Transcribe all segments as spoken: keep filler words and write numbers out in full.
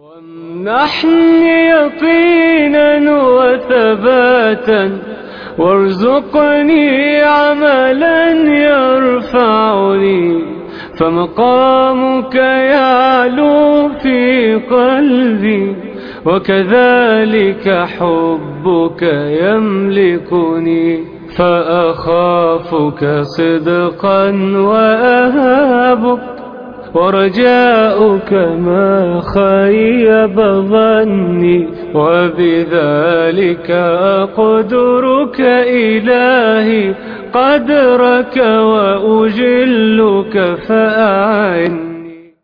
وامنحني يقينا وثباتا وارزقني عملا يرفعني فمقامك يعلو في قلبي وكذلك حبك يملكني فأخافك صدقا وأهابك ورجاؤك ما خيب ظني وبذلك أقدرك إلهي قدرك وأجلك فأعني.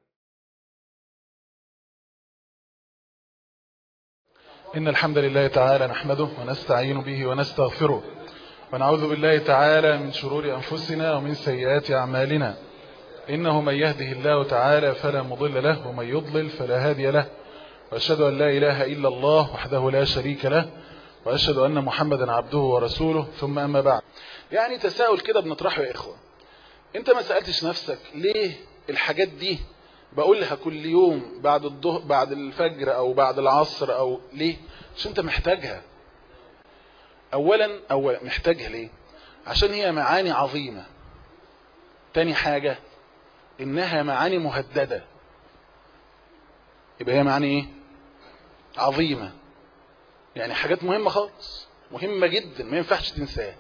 إن الحمد لله تعالى نحمده ونستعين به ونستغفره ونعوذ بالله تعالى من شرور أنفسنا ومن سيئات أعمالنا. إنه من يهده الله تعالى فلا مضل له ومن يضلل فلا هادي له، وأشهد أن لا إله إلا الله وحده لا شريك له، وأشهد أن محمدا عبده ورسوله. ثم أما بعد، يعني تساؤل كده بنطرحه يا إخوة. أنت ما سألتش نفسك ليه الحاجات دي بقولها كل يوم بعد الظهر بعد الفجر أو بعد العصر؟ أو ليه؟ عشان أنت محتاجها. أولا أولا محتاجها ليه؟ عشان هي معاني عظيمة. تاني حاجة إنها معاني مهددة. يبقى هي معاني إيه؟ عظيمة، يعني حاجات مهمة خالص، مهمة جدا ما ينفعش تنساها.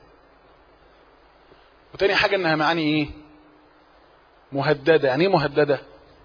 وتاني حاجة إنها معاني إيه؟ مهددة. يعني إيه مهددة؟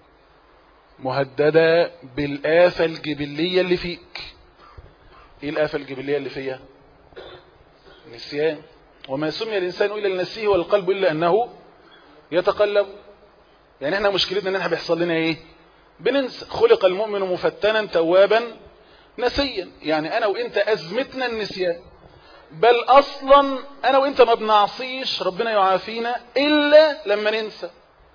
مهددة بالآفة الجبلية اللي فيك. إيه الآفة الجبلية اللي فيها؟ النسيان. وما سمي الإنسان إلا لنسيه والقلب إلا أنه يتقلب. يعني احنا مشكلتنا ان احنا بيحصل لنا ايه؟ بننسى. خلق المؤمن مفتنا توابا نسيا. يعني انا وانت ازمتنا النسيان، بل اصلا انا وانت ما بنعصيش ربنا يعافينا الا لما ننسى.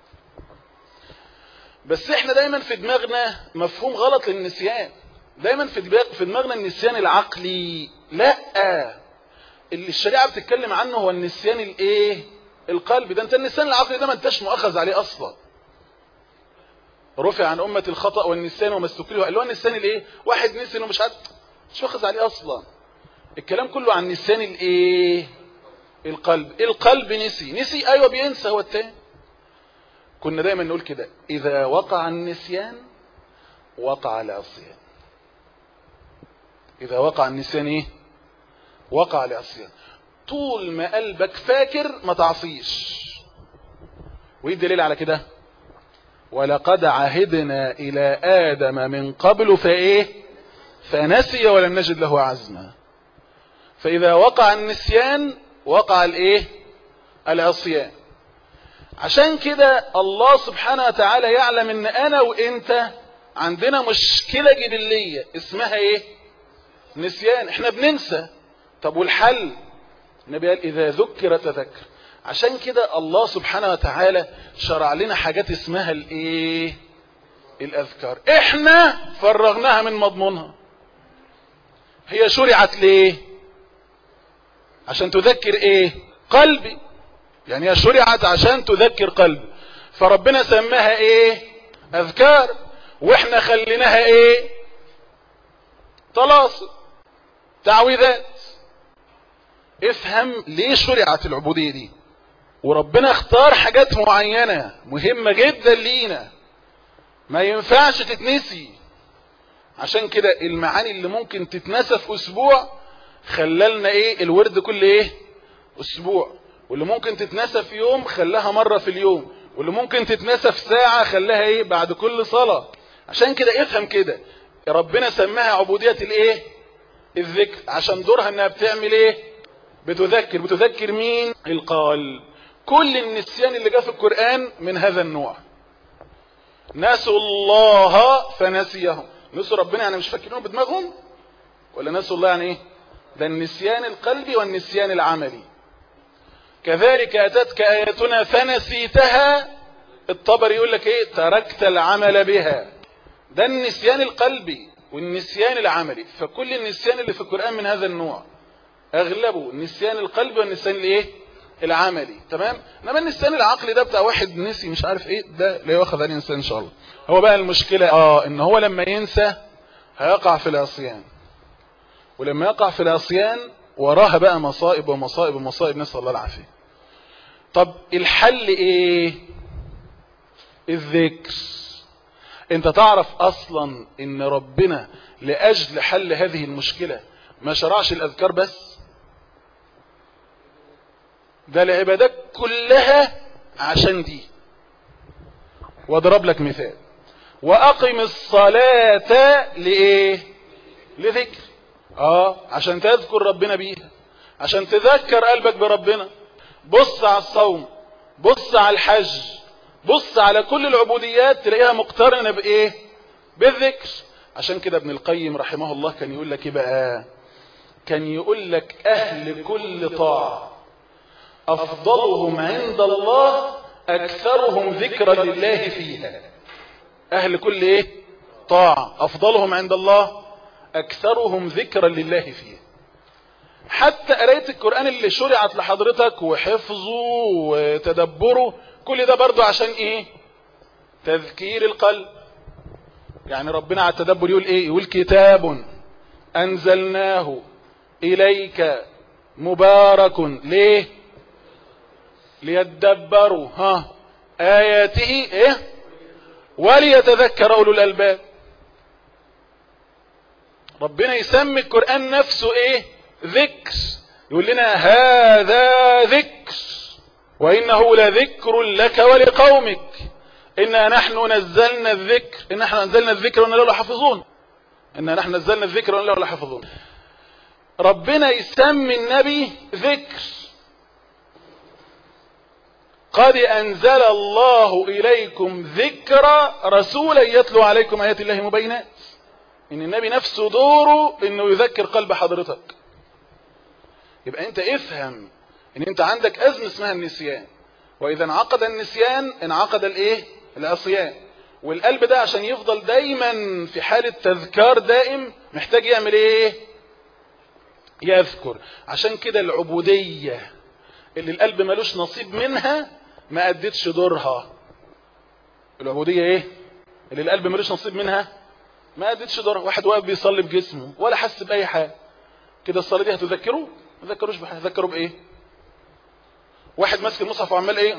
بس احنا دايما في دماغنا مفهوم غلط للنسيان. دايما في في دماغنا النسيان العقلي. لا، اللي الشريعة بتتكلم عنه هو النسيان الايه؟ القلب. ده انت النسيان العقلي ده ما انتش مؤاخذ عليه اصلا. رفع عن أمة الخطأ والنسيان وما استكرهوا. اللي هو النسيان الايه؟ واحد نسي انه مش عارف، مش واخذ عليه اصلا. الكلام كله عن نسيان الايه؟ القلب. القلب نسي نسي ايوه بينسى هو التاني. كنا دايما نقول كده: اذا وقع النسيان وقع العصيان. اذا وقع النسيان ايه؟ وقع العصيان. طول ما قلبك فاكر ما تعصيش. وايه الدليل على كده؟ ولقد عهدنا الى ادم من قبل فايه؟ فنسي ولم نجد له عزما. فاذا وقع النسيان وقع الايه؟ العصيان. عشان كده الله سبحانه وتعالى يعلم ان انا وانت عندنا مشكلة جبلية اسمها ايه؟ نسيان. احنا بننسى. طب والحل؟ النبي قال اذا ذكر تذكر. عشان كده الله سبحانه وتعالى شرع لنا حاجات اسمها الايه؟ الاذكار. احنا فرغناها من مضمونها. هي شرعت ليه؟ عشان تذكر ايه؟ قلبي. يعني هي شرعت عشان تذكر قلبي، فربنا سماها ايه؟ اذكار. واحنا خليناها ايه؟ طلاسم، تعويذات. افهم ليه شرعت العبودية دي. وربنا اختار حاجات معينة مهمة جدا لينا ما ينفعش تتنسي. عشان كده المعاني اللي ممكن تتنسى في اسبوع خلالنا ايه؟ الورد كل ايه؟ اسبوع. واللي ممكن تتنسى في يوم خلاها مرة في اليوم. واللي ممكن تتنسى في ساعة خلاها ايه؟ بعد كل صلاة. عشان كده افهم كده ربنا سماها عبودية الايه؟ الذكر. عشان دورها انها بتعمل ايه؟ بتذكر. بتذكر مين؟ القلب. كل النسيان اللي جاء في القرآن من هذا النوع. نسوا الله فنسيهم. نسوا ربنا يعني مش فاكرينه بدماغهم؟ ولا نسوا الله يعني ايه؟ ده النسيان القلبي والنسيان العملي. كذلك اتتك اياتنا فنسيتها. الطبري يقول لك ايه؟ تركت العمل بها. ده النسيان القلبي والنسيان العملي. فكل النسيان اللي في القرآن من هذا النوع. اغلبه النسيان القلبي والنسيان الايه؟ العملي. تمام؟ انما النسيان العقلي ده بتاع واحد نسي مش عارف ايه، ده لا يؤخذ عليه انسان ان شاء الله. هو بقى المشكلة اه ان هو لما ينسى هيقع في العصيان، ولما يقع في العصيان وراها بقى مصائب ومصائب ومصائب، نسأل الله العافية. طب الحل ايه؟ الذكر. انت تعرف اصلا ان ربنا لاجل حل هذه المشكلة ما شرعش الاذكار بس، ده العبادات كلها عشان دي. واضرب لك مثال، واقم الصلاة لايه؟ لذكر. اه عشان تذكر ربنا بيها، عشان تذكر قلبك بربنا. بص على الصوم، بص على الحج، بص على كل العبوديات تلاقيها مقترنة بايه؟ بالذكر. عشان كده ابن القيم رحمه الله كان يقول لك ايه بقى؟ كان يقول لك اهل كل طاعة افضلهم عند الله اكثرهم ذكرا لله فيها. اهل كل ايه؟ طاعة افضلهم عند الله اكثرهم ذكرا لله فيها. حتى قرايه القرآن اللي شرعت لحضرتك وحفظه وتدبره، كل ده برضو عشان ايه؟ تذكير القلب. يعني ربنا على التدبر يقول ايه؟ يقول كتاب انزلناه اليك مبارك ليه؟ ليدبروا ها اياته ايه؟ وليتذكر اولو الالباب. ربنا يسمي القرآن نفسه ايه؟ ذكر. يقول لنا هذا ذكر وإنه لذكر لك ولقومك إنا نحن نزلنا الذكر إن نحن نزلنا الذكر وإنا له لحافظون إنا نحن نزلنا الذكر وإنا له لحافظون. ربنا يسمي النبي ذكر. قد أنزل الله إليكم ذكرا رسولا يتلو عليكم آيات الله مبينات. إن النبي نفسه دوره إنه يذكر قلب حضرتك. يبقى انت افهم ان انت عندك ازمة اسمها النسيان، واذا انعقد النسيان انعقد الايه؟ العصيان. والقلب ده عشان يفضل دايما في حالة تذكار دائم محتاج يعمل ايه؟ يذكر. عشان كده العبودية اللي القلب ملوش نصيب منها ما ادتش دورها. العبودية ايه؟ اللي القلب ملوش نصيب منها ما ادتش دورها. واحد واقف بيصلي بجسمه ولا حس باي حاجة، كده الصلاة دي هتذكره؟ ما ذكروش بحاجة. ذكروا بايه؟ واحد ماسك المصحف وعمال ايه؟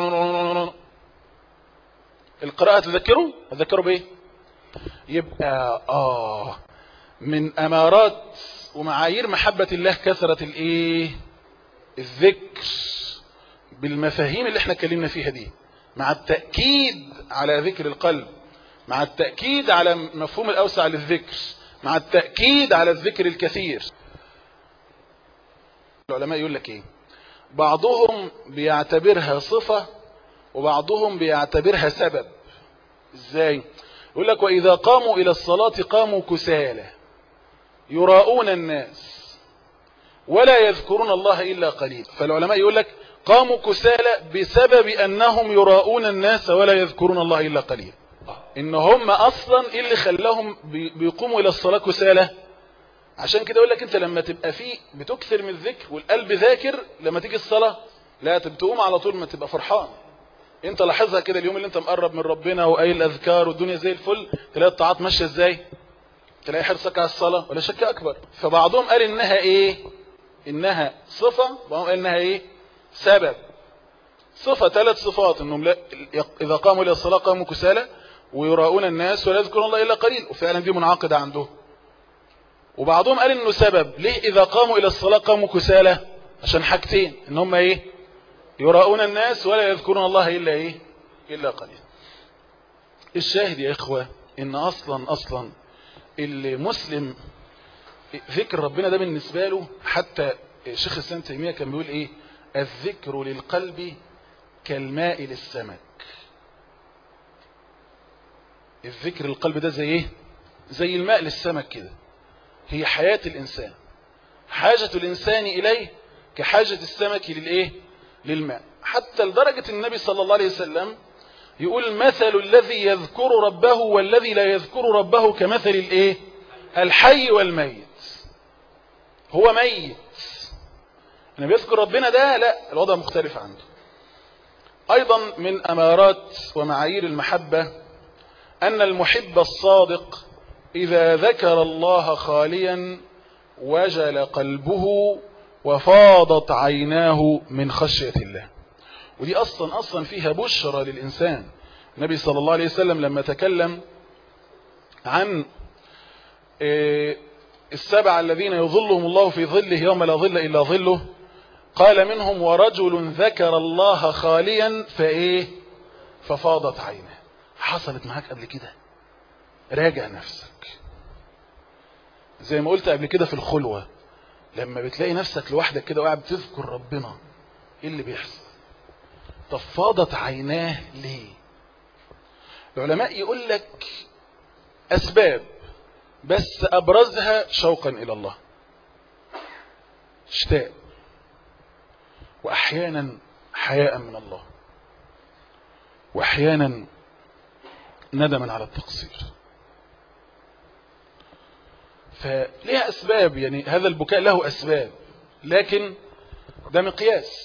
القراءة تذكروا؟ تذكروا بايه؟ يبقى اه من امارات ومعايير محبة الله كثرة الايه؟ الذكر بالمفاهيم اللي احنا اتكلمنا فيها دي، مع التأكيد على ذكر القلب، مع التأكيد على مفهوم الاوسع للذكر، مع التأكيد على الذكر الكثير. العلماء يقول لك ايه؟ بعضهم بيعتبرها صفة وبعضهم بيعتبرها سبب. ازاي؟ يقول لك واذا قاموا الى الصلاة قاموا كسالى يراؤون الناس ولا يذكرون الله الا قليلا. فالعلماء يقول لك قاموا كسالى بسبب انهم يراؤون الناس ولا يذكرون الله الا قليلا. ان هم اصلا ايه اللي خلاهم بيقوموا الى الصلاة كسالى؟ عشان كده يقول لك انت لما تبقى فيه بتكثر من الذكر والقلب ذاكر، لما تيجي الصلاة لا تقوم على طول، ما تبقى فرحان. انت لاحظها كده اليوم اللي انت مقرب من ربنا وقايل الاذكار والدنيا زي الفل، تلاقي الطاعات ماشيه ازاي؟ تلاقي حرصك على الصلاة ولا شك اكبر. فبعضهم قال انها ايه؟ انها صفة، وبعضهم قال انها ايه؟ سبب. صفة ثلاث صفات، انهم لا اذا قاموا الى الصلاة قاموا كسالى ويراؤون الناس ولا يذكرون الله الا قليل، وفعلا دي منعقدة عندهم. وبعضهم قال انه سبب. ليه اذا قاموا الى الصلاة قاموا كسالى؟ عشان حاجتين، ان هم ايه؟ يراؤون الناس ولا يذكرون الله الا ايه؟ الا قليل. الشاهد يا اخوة ان اصلا اصلا المسلم ذكر ربنا ده بالنسبة له، حتى شيخ الإسلام ابن تيمية كان بيقول ايه؟ الذكر للقلب كالماء للسمك. الذكر للقلب ده زي ايه؟ زي الماء للسمك كده. هي حياة الإنسان، حاجة الإنسان إليه كحاجة السمك للإيه؟ للماء. حتى لدرجة النبي صلى الله عليه وسلم يقول مثل الذي يذكر ربه والذي لا يذكر ربه كمثل الإيه؟ الحي والميت. هو ميت، أنا بيذكر ربنا ده لا، الوضع مختلف عنده. أيضا من أمارات ومعايير المحبة أن المحب الصادق إذا ذكر الله خاليا وجل قلبه وفاضت عيناه من خشية الله. ودي أصلا أصلا فيها بشرى للإنسان. النبي صلى الله عليه وسلم لما تكلم عن السبع الذين يظلهم الله في ظله يوم لا ظل إلا ظله، قال منهم ورجل ذكر الله خاليا فإيه ففاضت عينه. حصلت معاك قبل كده؟ راجع نفسك. زي ما قلت قبل كده في الخلوة، لما بتلاقي نفسك لوحدك كده وقاعد بتذكر ربنا، ايه اللي بيحصل؟ طب فاضت عيناه ليه؟ العلماء يقول لك أسباب، بس أبرزها شوقا إلى الله، اشتاق، وأحيانا حياء من الله، وأحيانا ندما على التقصير. فليها أسباب، يعني هذا البكاء له أسباب، لكن ده مقياس.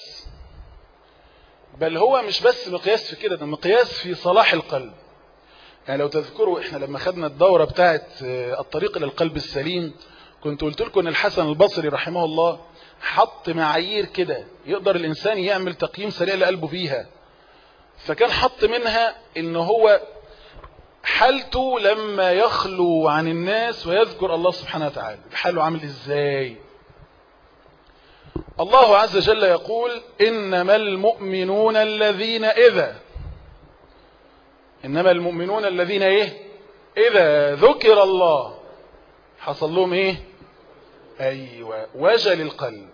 بل هو مش بس مقياس في كده، ده مقياس في صلاح القلب. يعني لو تذكروا احنا لما خدنا الدورة بتاعت الطريق إلى القلب السليم، كنت قلت لكم ان الحسن البصري رحمه الله حط معايير كده يقدر الإنسان يعمل تقييم سريع لقلبه فيها. فكان حط منها ان هو حالته لما يخلو عن الناس ويذكر الله سبحانه وتعالى، حاله عامل ازاي؟ الله عز وجل يقول إنما المؤمنون الذين إذا إنما المؤمنون الذين إيه إذا ذكر الله حصل لهم إيه؟ أيوة وجل القلب،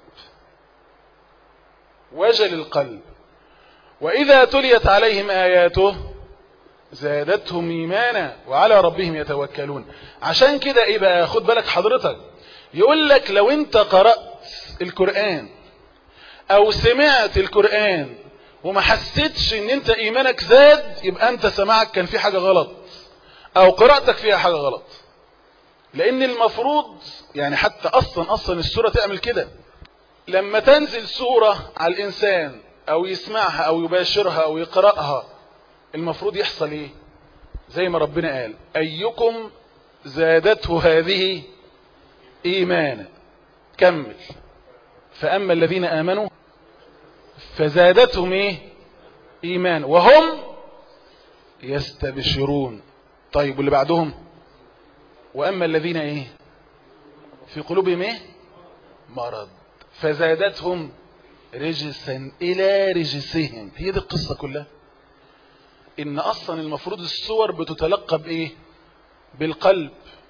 وجل القلب. وإذا تليت عليهم آياته زادتهم إيمانا وعلى ربهم يتوكلون. عشان كده إيه بقى؟ خد بالك حضرتك، يقول لك لو أنت قرأت القرآن أو سمعت القرآن وما حسيتش ان انت ايمانك زاد، يبقى انت سماعك كان في حاجة غلط او قراءتك فيها حاجة غلط. لان المفروض يعني حتى اصلا اصلا السورة تعمل كده. لما تنزل سورة على الانسان او يسمعها او يباشرها او يقرأها، المفروض يحصل ايه؟ زي ما ربنا قال ايكم زادته هذه ايمانا. كمل. فاما الذين امنوا فزادتهم ايه؟ ايمان وهم يستبشرون. طيب واللي بعدهم؟ واما الذين ايه؟ في قلوبهم ايه؟ مرض فزادتهم رجسا الى رجسهم. هي دي القصة كلها. ان اصلا المفروض الصور بتتلقى بايه؟ بالقلب.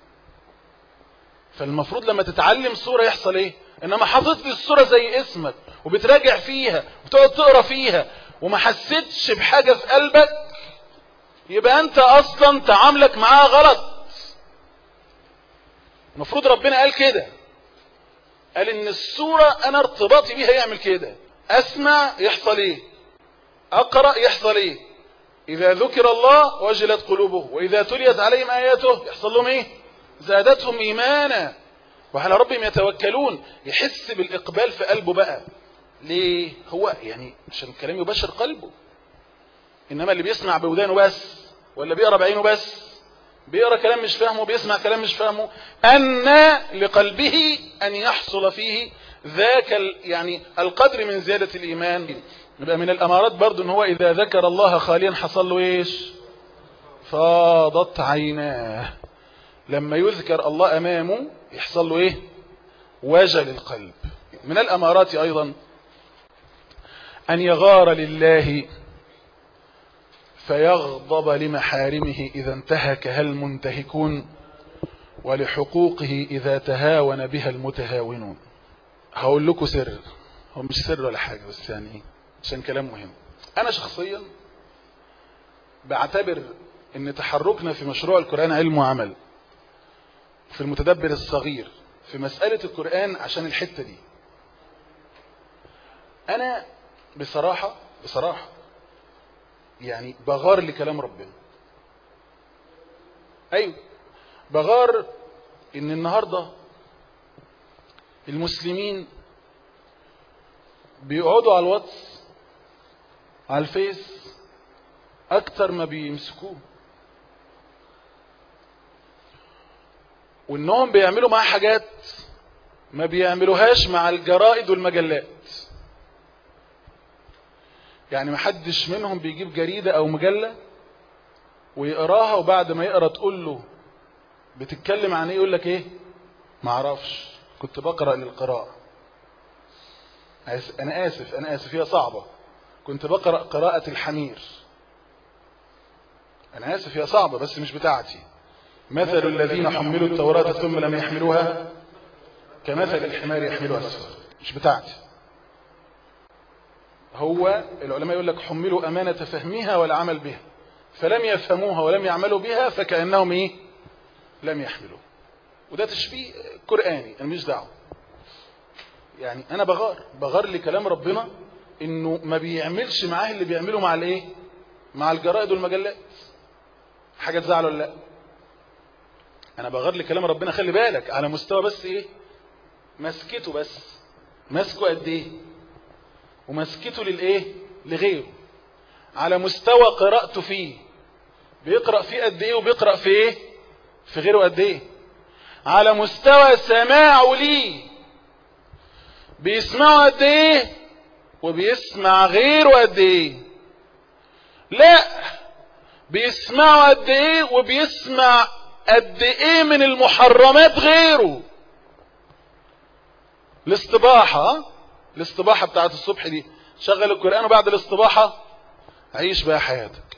فالمفروض لما تتعلم صورة يحصل ايه؟ انما حافظت الصورة زي اسمك وبتراجع فيها وتقعد تقرا فيها وما حسيتش بحاجة في قلبك، يبقى انت اصلا تعاملك معاها غلط. المفروض ربنا قال كده، قال ان الصورة انا ارتباطي بيها يعمل كده. اسمع يحصل ايه؟ اقرأ يحصل ايه؟ اذا ذكر الله وجلت قلوبهم واذا تليت عليهم اياته يحصل لهم ايه؟ زادتهم ايمانا وعلى ربهم يتوكلون. يحس بالاقبال في قلبه بقى. ليه؟ هو يعني عشان الكلام يباشر قلبه. انما اللي بيسمع بودانه بس ولا بيقرا بعينه بس، بيقرا كلام مش فاهمه بيسمع كلام مش فاهمه، ان لقلبه ان يحصل فيه ذاك يعني القدر من زيادة الايمان. يبقى من الامارات برضو ان هو اذا ذكر الله خاليا حصل له ايش؟ فاضت عيناه. لما يذكر الله امامه يحصل له ايه؟ وجل القلب. من الامارات ايضا ان يغار لله فيغضب لمحارمه اذا انتهكها المنتهكون ولحقوقه اذا تهاون بها المتهاونون. هقول لكم سر، هو مش سر ولا حاجة بس يعني عشان كلام مهم. انا شخصيا بعتبر ان تحركنا في مشروع القرآن علم وعمل في المتدبر الصغير في مسألة القرآن عشان الحتة دي. انا بصراحة بصراحة يعني بغار لكلام ربنا. ايوه بغار ان النهاردة المسلمين بيقعدوا على الواتس على الفيس اكتر ما بيمسكوه. وانهم بيعملوا معاه حاجات ما بيعملوهاش مع الجرائد والمجلات. يعني محدش منهم بيجيب جريدة او مجلة ويقراها وبعد ما يقرا تقول له بتتكلم عن ايه يقول لك ايه معرفش كنت بقرأ للقراءة. انا اسف انا اسف هي صعبة، كنت بقرأ قراءة الحمير. انا اسف هي صعبة بس مش بتاعتي. مثل الذين حملوا التوراة ثم لم يحملوها كمثل الحمار يحمل أسفار. مش بتاعتي. هو العلماء يقول لك حملوا أمانة فهمها والعمل بها فلم يفهموها ولم يعملوا بها فكأنهم ايه لم يحملوا. وده تشبيه قرآني انا مش دعوه. يعني انا بغار بغار لكلام ربنا انه ما بيعملش معاه اللي بيعمله مع الايه مع الجرائد والمجلات. حاجة تزعل ولا لا؟ انا بغار لكلام ربنا خلي بالك على مستوى بس ايه مسكته، بس مسكه قد ايه ومسكته للايه لغيره. على مستوى قراءته فيه بيقرأ فيه قد ايه وبيقرأ في ايه في غيره قد ايه. على مستوى سماعه ليه بيسمعه قد ايه وبيسمع غيره قد ايه. لا بيسمعه قد ايه وبيسمع قد ايه من المحرمات غيره. الاستباحة الاستباحة بتاعت الصبح دي شغل القرآن وبعد الاستباحة عيش بقى حياتك.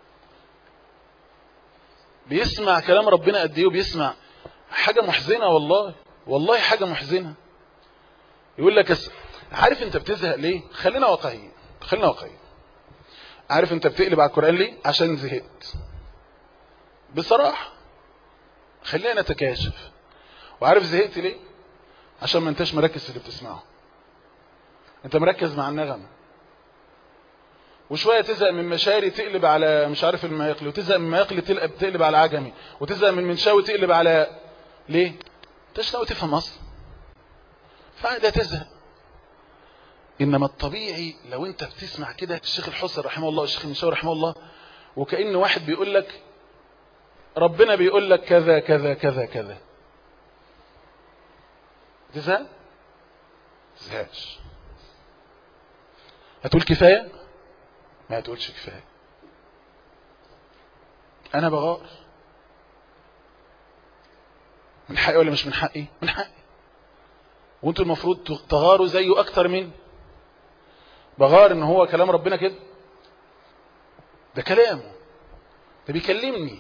بيسمع كلام ربنا قد ايه وبيسمع حاجة محزنة والله والله حاجة محزنة. يقول لك أس... عارف انت بتزهق ليه؟ خلينا واقعيين خلينا واقعيين. عارف انت بتقلب على القرآن ليه؟ عشان زهقت بصراحة. خلينا نتكاشف. وعارف زهقت ليه؟ عشان ما انتش مركز في اللي بتسمعه. انت مركز مع النغم وشوية تزهق من مشاري تقلب على مش عارف المياقلي، وتزهق من مياقلي تقلب على عجمي، وتزهق من منشاوي تقلب على ليه؟ انتش ناوي تفهم اصلا فعلا تزهق. انما الطبيعي لو انت بتسمع كده الشيخ الحسن رحمه الله والشيخ المنشاوي رحمه الله وكأن واحد بيقول لك ربنا بيقول لك كذا كذا كذا كذا تزهق؟ تزهقش. هتقول كفاية؟ ما هتقولش كفاية. انا بغار من حقي ولا مش من حقي؟ من حقي. وانتوا المفروض تغاروا زيه اكتر من بغار ان هو كلام ربنا كده. ده كلامه ده بيكلمني.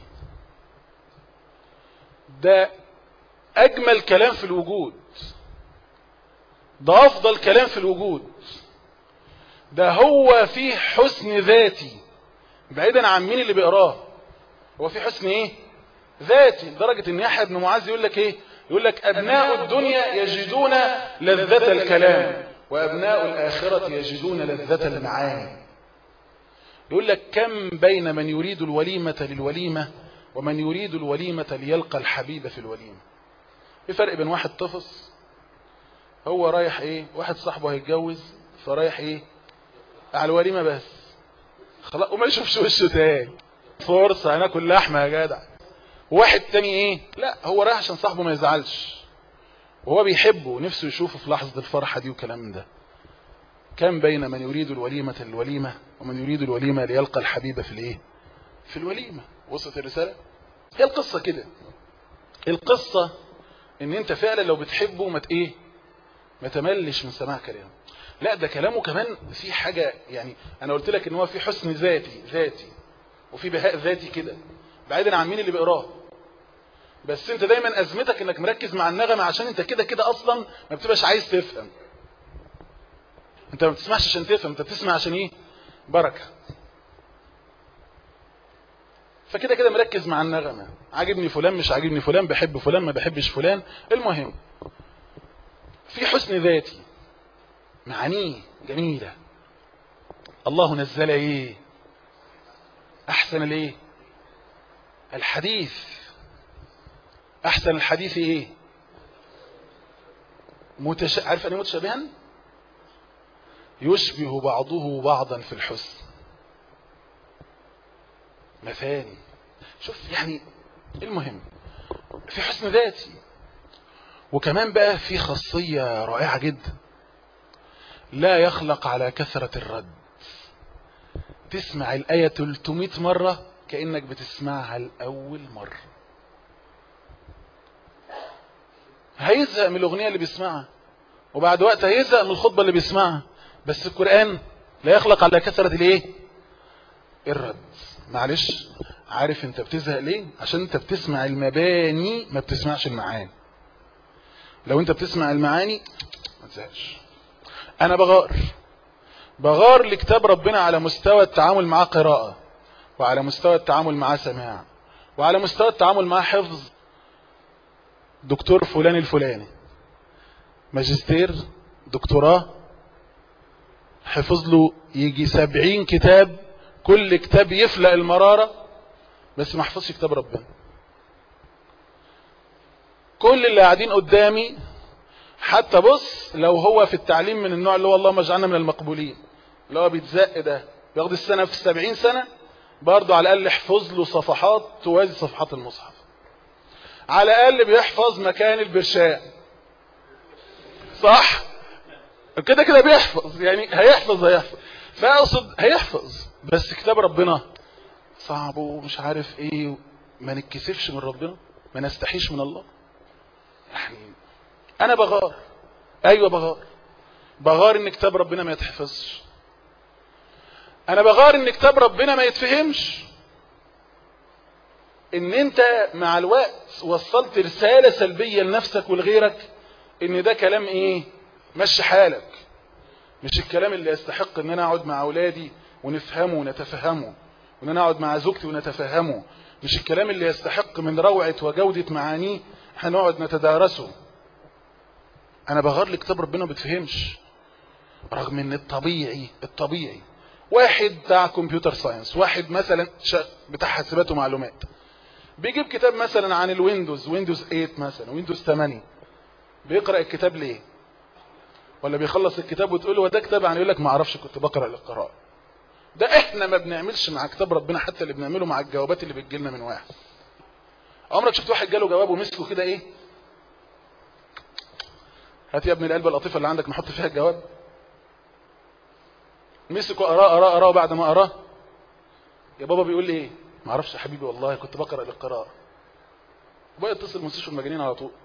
ده اجمل كلام في الوجود. ده افضل كلام في الوجود. ده هو فيه حسن ذاتي بعيدا عن مين اللي بيقراه. هو فيه حسن ايه ذاتي لدرجة ان يحيى بن معاذ يقول لك ايه يقول لك ابناء الدنيا يجدون لذة الكلام وابناء الاخرة يجدون لذة المعاني. يقول لك كم بين من يريد الوليمة للوليمة ومن يريد الوليمة ليلقى الحبيب في الوليمة. في فرق بين واحد طفص هو رايح ايه واحد صاحبه هيتجوز فرايح ايه على الوليمة بس خلاص وما يشوفش وشه تاني فرصة هناكل لحمة يا جدع. واحد تاني ايه لا هو رايح عشان صاحبه ما يزعلش وهو بيحبه ونفسه يشوفه في لحظة الفرحة دي وكلام ده. كم بين من يريد الوليمة للوليمة ومن يريد الوليمة ليلقى الحبيب في الايه في الوليمة. وصلت الرسالة؟ هي القصة كده. القصة ان انت فعلا لو بتحبه ما ايه ما تملش من سماع كلامه. لا ده كلامه كمان في حاجة. يعني انا قلت لك ان هو في حسن ذاتي ذاتي وفي بهاء ذاتي كده بعيدا عن مين اللي بيقراه. بس انت دايما ازمتك انك مركز مع النغمة عشان انت كده كده اصلا ما بتبقاش عايز تفهم. انت ما بتسمعش عشان تفهم انت بتسمع عشان ايه بركة. فكده كده مركز مع النغمة. عاجبني فلان مش عاجبني فلان بحب فلان ما بحبش فلان. المهم في حسن ذاتي معانيه جميلة. الله نزل ايه احسن الايه الحديث. احسن الحديث ايه متش... عارف ان متشابها يشبه بعضه بعضا في الحسن. مثاني شوف يعني المهم في حسن ذاتي. وكمان بقى في خاصية رائعة جدا، لا يخلق على كثرة الرد. تسمع الآية ثلاثمائة مرة كأنك بتسمعها الأول مرة. هيزهق من الأغنية اللي بيسمعها، وبعد وقت هيزهق من الخطبة اللي بيسمعها. بس القرآن لا يخلق على كثرة الايه؟ الرد. معلش، عارف انت بتزهق ليه؟ عشان انت بتسمع المباني ما بتسمعش المعاني. لو انت بتسمع المعاني ما تزهقش. انا بغار بغار لكتاب ربنا على مستوى التعامل معاه قراءة، وعلى مستوى التعامل معاه سماع، وعلى مستوى التعامل معاه حفظ. دكتور فلان الفلاني ماجستير دكتوراه حفظ له يجي سبعين كتاب، كل كتاب يفلق المرارة، بس ما حفظش كتاب ربنا. كل اللي قاعدين قدامي حتى بص لو هو في التعليم من النوع اللي هو اللهم اجعلنا من المقبولين، اللي هو بيتزق ده بياخد السنة في السبعين سنة، برضه على الأقل يحفظ له صفحات توازي صفحات المصحف. على الأقل بيحفظ مكان البرشام، صح؟ كده كده بيحفظ، يعني هيحفظ هيحفظ فأقصد هيحفظ. بس كتاب ربنا صعب ومش عارف ايه. ما نتكسفش من ربنا، ما نستحيش من الله. يعني انا بغار، ايوه بغار بغار ان كتاب ربنا ما يتحفظش. انا بغار ان كتاب ربنا ما يتفهمش. ان انت مع الوقت وصلت رسالة سلبية لنفسك ولغيرك ان ده كلام ايه؟ مشي حالك. مش الكلام اللي يستحق ان انا اقعد مع اولادي ونفهمه ونتفهمه، وان انا اقعد مع زوجتي ونتفهمه. مش الكلام اللي يستحق من روعة وجودة معانيه هنقعد نتدارسه. انا بغار لكتاب ربنا ما بتفهمش، رغم ان الطبيعي الطبيعي واحد بتاع كمبيوتر ساينس، واحد مثلا بتاع حاسبات ومعلومات، بيجيب كتاب مثلا عن الويندوز، ويندوز ثمانية مثلا، ويندوز ثمانية، بيقرأ الكتاب ليه؟ ولا بيخلص الكتاب وتقول له ده كتاب عن، يقول لك ما اعرفش كنت بقرأ للقراءة. ده احنا ما بنعملش مع كتاب ربنا حتى اللي بنعمله مع الجوابات اللي بتجيلنا من واحد. عمرك شفت واحد جاله جواب ومسكه كده ايه؟ هات يا ابني العلبة اللطيفة اللي عندك نحط فيها الجواب. مسكه قراه قراه قراه بعد ما قراه يا بابا بيقول لي ايه؟ ما اعرفش يا حبيبي والله كنت بقرأ للقراءة. وبقى يتصل مستشفى المجانين على طول.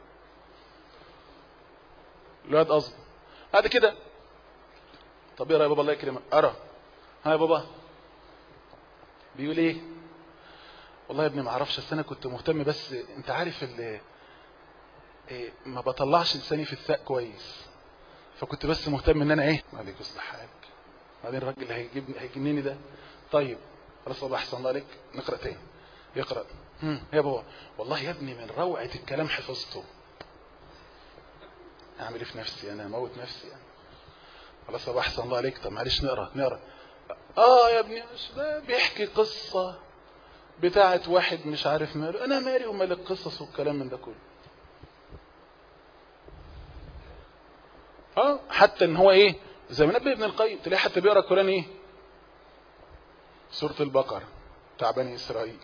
الواد قصد بعد كده طب اقرا يا بابا الله يكرمك. قرا. ها يا بابا بيقول ايه؟ والله يا ابني ما اعرفش، بس انا كنت مهتم، بس انت عارف اللي إيه ما بطلعش لساني في الثاء كويس، فكنت بس مهتم ان انا ايه عليك يصلح حالك. بعدين الراجل هيجيبني هيجنني ده. طيب خلاص والله احسن الله عليك، نقرا تاني. يقرا. هم يا بابا والله يا ابني من روعه الكلام حفظته. اعمل ايه في نفسي انا؟ اموت نفسي انا. خلاص والله احسن الله عليك. طب معلش نقرا نقرا. اه يا ابني مش ده بيحكي قصه بتاعت واحد مش عارف ماله. انا مالي ومال القصص والكلام من ده كله. اه حتى ان هو ايه زي ما نبه ابن القيم تلاقيه حتى بيقرا القران ايه؟ سوره البقره بتاع بني اسرائيل،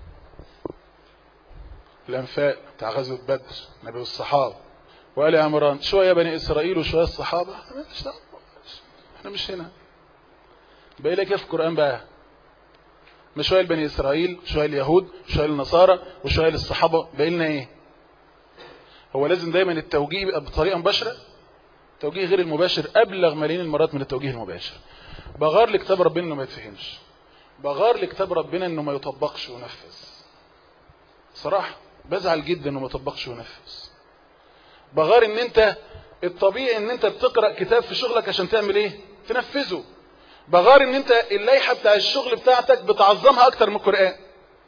الانفال بتاع غزوه بدر النبي والصحابه، وآل عمران شويه بني اسرائيل وشويه الصحابه. احنا مش هنا. باقي لك ايه في القران بقى؟ مش شويه لبني اسرائيل، شويه اليهود، شويه النصارى، وشويه للصحابه. باقي لنا ايه؟ هو لازم دايما التوجيه يبقى بطريقه مباشره. التوجيه غير المباشر ابلغ ملايين المرات من التوجيه المباشر. بغار لكتاب ربنا انه ما يتفهمش، بغار لكتاب ربنا انه ما يطبقش وينفذ. صراحه بزعل جدا انه ما يطبقش وينفذ. بغار ان انت الطبيعي ان انت بتقرا كتاب في شغلك عشان تعمل ايه؟ تنفذه. بغار ان انت اللائحه بتاع الشغل بتاعتك بتعظمها اكتر من القران.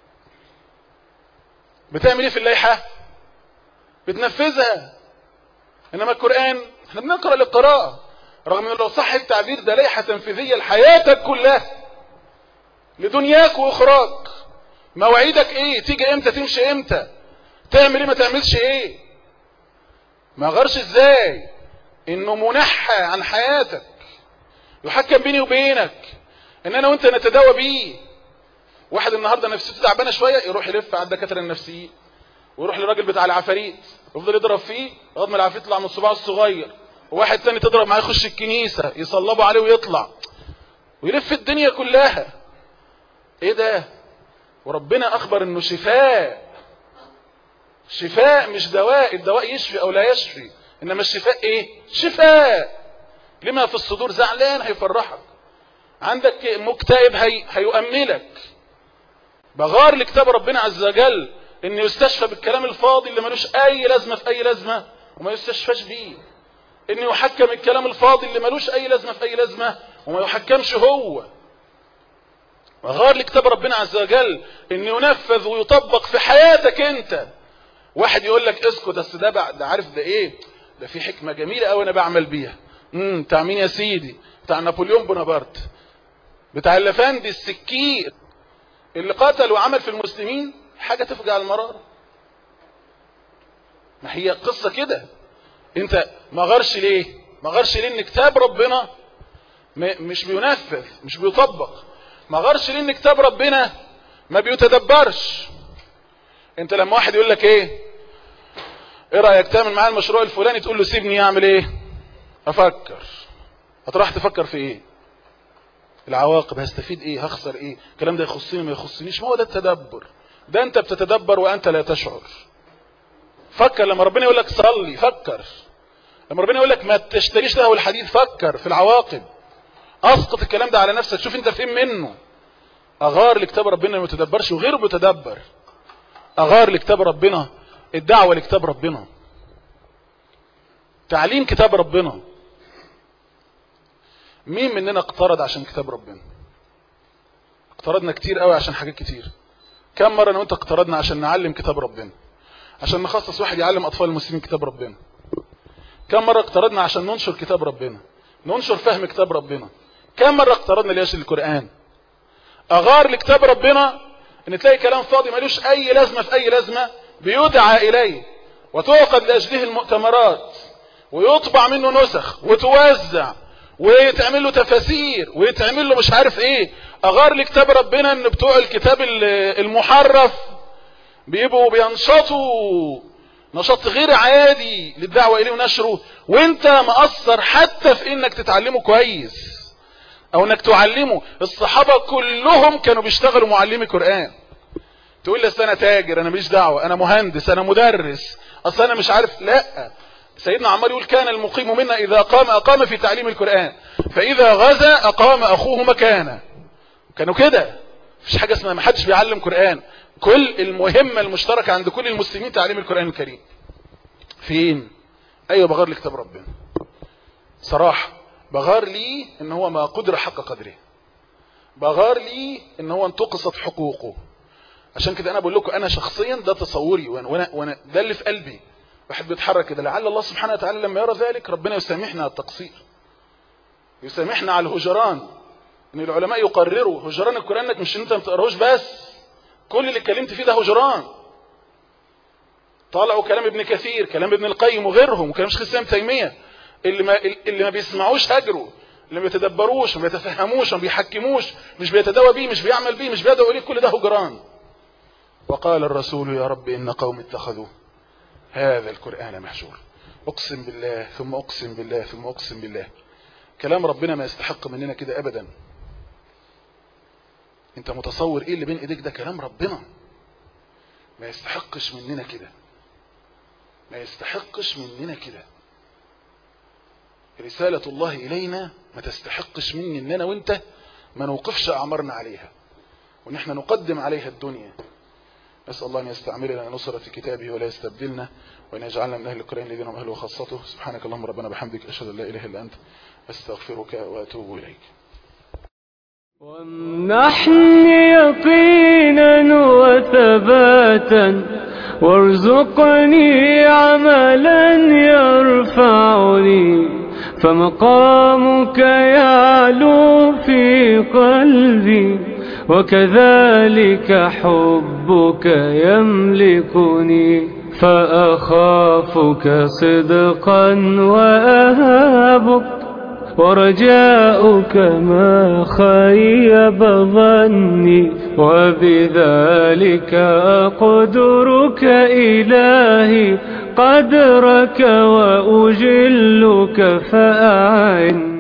بتعمل ايه في اللائحه؟ بتنفذها. انما القران احنا بنقرا للقراءه، رغم ان لو صح التعبير ده لائحه تنفيذيه لحياتك كلها، لدنياك واخراك. مواعيدك ايه؟ تيجي امتى؟ تمشي امتى؟ تعمل ايه؟ ما تعملش ايه؟ ما غيرش ازاي انه منحى عن حياتك، يحكم بيني وبينك، ان انا وانت نتداوى بيه. واحد النهارده نفسيته تعبانه شويه يروح يلف على الدكاتره النفسيين، ويروح للراجل بتاع العفاريت يفضل يضرب فيه لغايه ما العفريت يطلع من صباعه الصغير، وواحد تاني تضرب معاه يخش الكنيسه يصلبوا عليه ويطلع، ويلف الدنيا كلها. ايه ده؟ وربنا اخبر انه شفاء. شفاء مش دواء، الدواء يشفي او لا يشفي، انما الشفاء ايه؟ شفاء. لما في الصدور، زعلان هيفرحك، عندك مكتئب هي... هيؤملك. بغار لكتاب ربنا عز وجل ان يستشفى بالكلام الفاضي اللي ملوش اي لازمه في اي لازمه وما يستشفاش بيه، ان يحكم الكلام الفاضي اللي ملوش اي لازمه في اي لازمه وما يحكمش هو. بغار لكتاب ربنا عز وجل ان ينفذ ويطبق في حياتك انت. واحد يقول لك اسكت، اصل ده بعد عارف ده ايه، ده في حكمه جميله قوي انا بعمل بيها. امم بتاع مين يا سيدي؟ بتاع نابليون بونابرت، بتاع الافندي السكير اللي قتل وعمل في المسلمين حاجه تفجع المرار. ما هي قصه كده. انت ما غارش ليه؟ ما غارش ليه ان كتاب ربنا مش بينفذ، مش بيطبق؟ ما غارش ليه ان كتاب ربنا ما بيتدبرش؟ انت لما واحد يقول لك ايه ايه رايك تعمل معايا المشروع الفلاني، تقول له سيبني اعمل ايه؟ افكر. هتروح تفكر في ايه؟ العواقب، هستفيد ايه، هخسر ايه، الكلام ده يخصني ما يخصنيش. ما هو ده التدبر، ده انت بتتدبر وانت لا تشعر. فكر لما ربنا يقول لك صلي، فكر لما ربنا يقول لك ما تشتريش لهو الحديث، فكر في العواقب. اسقط الكلام ده على نفسك، شوف انت فين منه. اغار لكتاب ربنا ما يتدبرش وغيره بيتدبر. اغار لكتاب ربنا الدعوه لكتاب ربنا، تعليم كتاب ربنا. مين مننا اقترض عشان كتاب ربنا؟ اقترضنا كتير قوي عشان حاجات كتير. كم مره انا وانت اقترضنا عشان نعلم كتاب ربنا، عشان نخصص واحد يعلم اطفال المسلمين كتاب ربنا؟ كم مره اقترضنا عشان ننشر كتاب ربنا، ننشر فهم كتاب ربنا؟ كم مره اقترضنا ليشل القرآن؟ اغار لكتاب ربنا ان تلاقي كلام فاضي ملوش اي لازمه في اي لازمه بيدعى اليه وتعقد لاجله المؤتمرات ويطبع منه نسخ وتوزع ويتعمل له تفاسير ويتعمل له مش عارف ايه. اغار لكتاب ربنا ان بتوع الكتاب المحرف بيبقوا بينشطوا نشاط غير عادي للدعوه اليه ونشره، وانت مقصر حتى في انك تتعلمه كويس او انك تعلمه. الصحابه كلهم كانوا بيشتغلوا معلمي قرآن. تقول لي انا تاجر، انا ماليش دعوه، انا مهندس، انا مدرس، اصل انا مش عارف. لا، سيدنا عمار يقول كان المقيم منا اذا قام اقام في تعليم القرآن، فاذا غزا اقام اخوه مكانه. كانوا كده. مفيش حاجه اسمها ما حدش بيعلم قرآن. كل المهمه المشتركه عند كل المسلمين تعليم القرآن الكريم. فين؟ ايوه بغار لكتاب ربنا صراحه. بغار لي ان هو ما قدر حق قدره، بغار لي ان هو انتقصت حقوقه. عشان كده انا بقول لكم انا شخصيا ده تصوري وانا وانا ده اللي في قلبي. واحد بيتحرك كده، لعل الله سبحانه وتعالى لما يرى ذلك ربنا يسامحنا على التقصير، يسامحنا على الهجران. ان العلماء يقرروا هجران القرآن انك مش انت ما تقراهوش بس، كل اللي اتكلمت فيه ده هجران. طالعوا كلام ابن كثير، كلام ابن القيم وغيرهم، وكلام شيخ الاسلام تيميه. اللي ما اللي ما بيسمعوش هجروا، اللي ما بيتدبروش، ما بيتفهموش، ما بيحكموش، مش بيتداوى بيه، مش بيعمل بيه، مش بيدعو اليه، كل ده هجران. وقال الرسول يا رب ان قوم اتخذوا هذا القرآن مهجور. اقسم بالله ثم اقسم بالله ثم اقسم بالله، كلام ربنا ما يستحق مننا كده ابدا. انت متصور ايه اللي بين ايديك ده؟ كلام ربنا ما يستحقش مننا كده، ما يستحقش مننا كده. رسالة الله الينا ما تستحقش مني ان انا وانت ما نوقفش اعمارنا عليها، وان احنا نقدم عليها الدنيا. نسأل الله ان يستعملنا نصرة كتابه ولا يستبدلنا، وان يجعلنا من اهل القرآن الذين هم اهله وخاصته. سبحانك اللهم ربنا بحمدك، اشهد ان لا اله الا انت، استغفرك واتوب اليك. وامنحني يقينا وثباتا، وارزقني عملا يرفعني، فمقامك يعلو في قلبي، وكذلك حبك يملكني، فأخافك صدقا وأهابك، ورجاؤك ما خيب ظني، وبذلك أقدرك إلهي قدرك وأجلك فأعني.